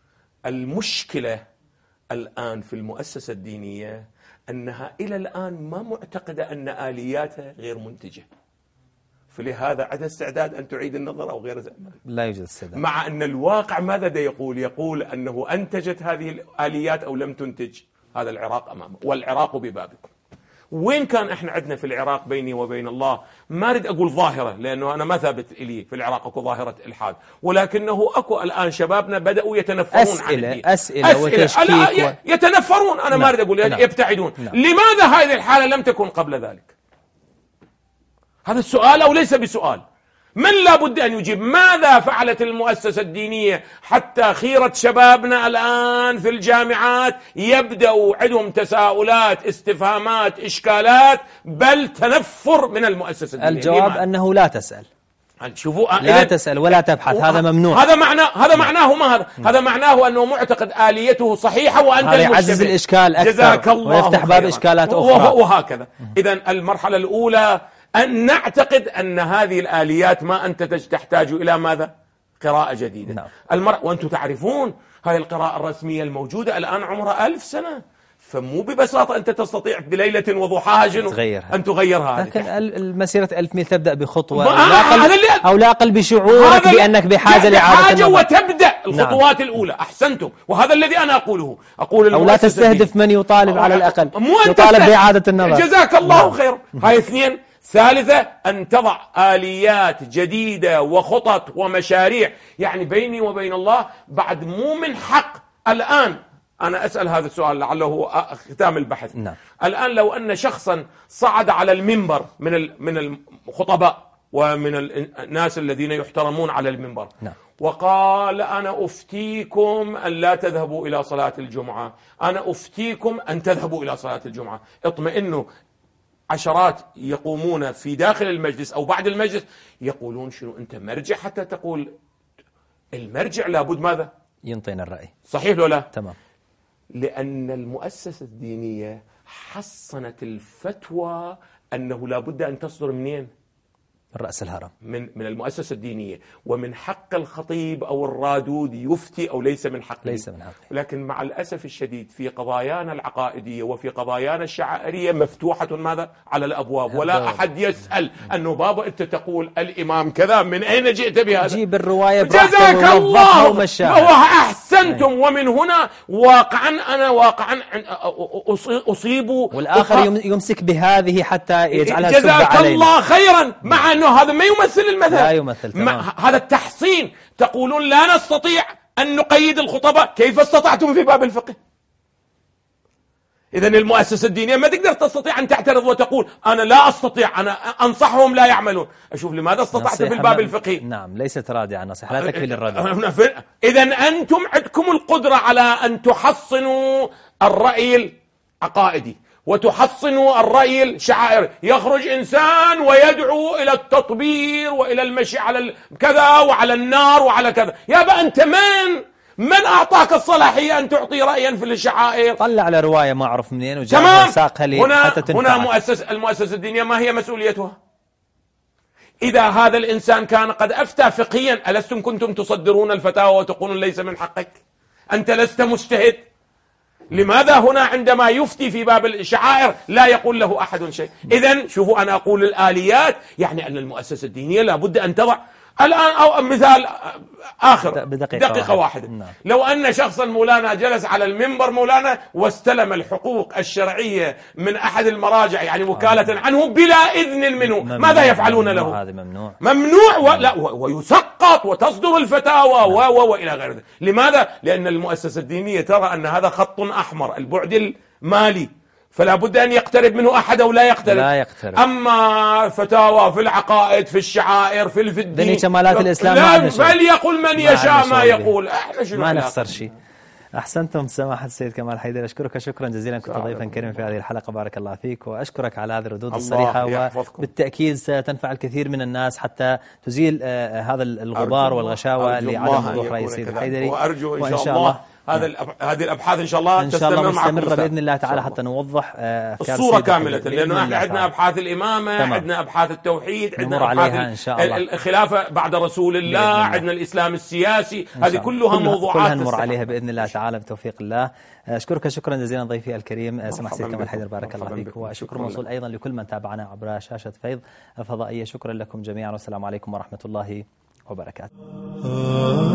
المشكلة الآن في المؤسسة الدينية أنها إلى الآن ما معتقدة أن آلياتها غير منتجة، فلهذا عندها استعداد أن تعيد النظر أو غير ذلك. لا يوجد استعداد، مع أن الواقع ماذا يقول أنه أنتجت هذه الآليات أو لم تنتج. هذا العراق أمامه، والعراق ببابكم. وين كان احنا عندنا في العراق بيني وبين الله، ما اريد اقول ظاهره لانه انا ما ثابت لي في العراق اكو ظاهره الحاد، ولكنه اكو الان شبابنا بداوا يتنفرون عن الدين. اسئله وتشكيك يتنفرون. انا ما اريد اقول يبتعدون. لماذا هذه الحاله لم تكن قبل ذلك؟ هذا السؤال او ليس بسؤال. من لا بد أن يجيب. ماذا فعلت المؤسسة الدينية حتى خيرة شبابنا الآن في الجامعات يبدأوا عندهم تساؤلات، استفهامات، إشكالات، بل تنفر من المؤسسة الدينية؟ الجواب أنه لا تسأل. شوفوا، لا تسأل ولا تبحث، هذا ممنوع. هذا معناه ما هذا معناه أنه معتقد آليته صحيحة وأنت المشتبه. يعزز الإشكال أكثر، جزاك الله ويفتح باب إشكالات أخرى، وهكذا. إذن المرحلة الأولى أن نعتقد أن هذه الآليات ما أنتج تحتاج إلى ماذا؟ قراءة جديدة. نعم. وأنتم تعرفون هذه القراءة الرسمية الموجودة الآن عمرها 1000 سنة، فمو ببساطة أنت تستطيع بليلة وضحاها أن تغيرها. لكن المسيرة 1000 ميل تبدأ بخطوة أو لا أقل بشعورك بأنك بحاجة لإعادة النظر، وتبدأ الخطوات الأولى. أحسنتم. وهذا الذي أنا أقوله. أو لا تستهدف من يطالب على الأقل يطالب بإعادة النظر. جزاك الله خير. هاي 2. ثالثة، أن تضع آليات جديدة وخطط ومشاريع. يعني بيني وبين الله بعد مو من حق الآن أنا أسأل هذا السؤال لعله ختام البحث. نعم. الآن لو أن شخصا صعد على المنبر من الخطباء ومن الناس الذين يحترمون على المنبر، نعم، وقال أنا أفتيكم أن لا تذهبوا إلى صلاة الجمعة، أنا أفتيكم أن تذهبوا إلى صلاة الجمعة، اطمئنوا. عشرات يقومون في داخل المجلس أو بعد المجلس يقولون شنو أنت مرجع حتى تقول؟ المرجع لابد ماذا؟ ينطينا الرأي. صحيح ولا لا؟ تمام. لأن المؤسسة الدينية حصنت الفتوى أنه لابد أن تصدر منين؟ من رأس الهرم، من المؤسسة الدينية، ومن حق الخطيب أو الرادود يفتي أو ليس من حقه؟ ليس من حقه. لكن مع الأسف الشديد في قضايانا العقائدية وفي قضايانا الشعائرية مفتوحة ماذا؟ على الأبواب، ولا أحد يسأل أنه بابا أنت تقول الإمام كذا، من أين جئت بهذا؟ جيب الرواية جزاك الله وأحسنتم. ومن هنا أنا واقعا أصيب، والآخر يمسك بهذه حتى يجعلها سب جزاك علينا. الله خيرا. مع أنه هذا ما يمثل المذهب، لا يمثل. هذا التحصين. تقولون لا نستطيع أن نقيد الخطباء، كيف استطعتم في باب الفقه؟ إذا المؤسسة الدينية ما تقدر تستطيع أن تعترض وتقول أنا لا أستطيع، أنا أنصحهم لا يعملون. أشوف لماذا استطعت في الباب الفقهي. نعم، ليست رادعة النصيحة، لا تكفي للردع. إذا أنتم عندكم القدرة على أن تحصنوا الرأي العقائدي وتحصنوا الرأي الشعائري. يخرج إنسان ويدعو إلى التطبير وإلى المشي على كذا وعلى النار وعلى كذا. يابا أنت من أعطاك الصلاحية أن تعطي رأيا في الشعائر؟ طلع على رواية ما أعرف منين وجاء ساقها لي حتى تنفع. هنا المؤسسة الدينية ما هي مسؤوليتها؟ إذا هذا الإنسان كان قد أفتى فقهيا، ألستم كنتم تصدرون الفتاوى وتقولون ليس من حقك؟ أنت لست مجتهد؟ لماذا هنا عندما يفتي في باب الشعائر لا يقول له أحد شيء؟ إذن شوفوا، أنا أقول الآليات، يعني أن المؤسسة الدينية لابد أن تضع الآن. أو مثال آخر دقيقة واحدة. لو أن شخصا مولانا جلس على المنبر مولانا واستلم الحقوق الشرعية من أحد المراجع، يعني وكالة عنه بلا إذن منه، ماذا يفعلون له؟ هذا ممنوع ويسقط وتصدر الفتاوى وإلى غير ذلك. لماذا؟ لأن المؤسسة الدينية ترى أن هذا خط أحمر، البعد المالي، فلا بد أن يقترب منه أحد أو لا يقترب. أما فتاوى في العقائد، في الشعائر، في الدين، كمالات الإسلام، فليقل من يشاء ما يقول. ما نخسر شيء. أحسنتم سماحة السيد كمال حيدر، أشكرك شكرا جزيلا، كنت ضيفا كريما في هذه الحلقة، بارك الله فيك، وأشكرك على هذه الردود الصريحة، وبالتأكيد ستنفع الكثير من الناس حتى تزيل هذا الغبار والغشاوة لعدم وضوح رأي السيد الحيدري. وأرجو إن شاء الله هذه الأبحاث إن شاء الله مستمرة بإذن الله تعالى حتى نوضح الصورة كاملة، لأنه احنا عندنا أبحاث الإمامة، عندنا أبحاث التوحيد، عندنا أبحاث الخلافة بعد رسول الله، عندنا الإسلام السياسي، هذه كلها موضوعات كلها نمر عليها بإذن الله تعالى بتوفيق الله. أشكرك شكرا جزيلا ضيفي الكريم سماحة السيد كمال حيدر، بارك الله فيك، وشكر موصول أيضا لكل من تابعنا عبر شاشة فيض الفضائية. شكرا لكم جميعا، والسلام عليكم ورحمة الله وبركاته.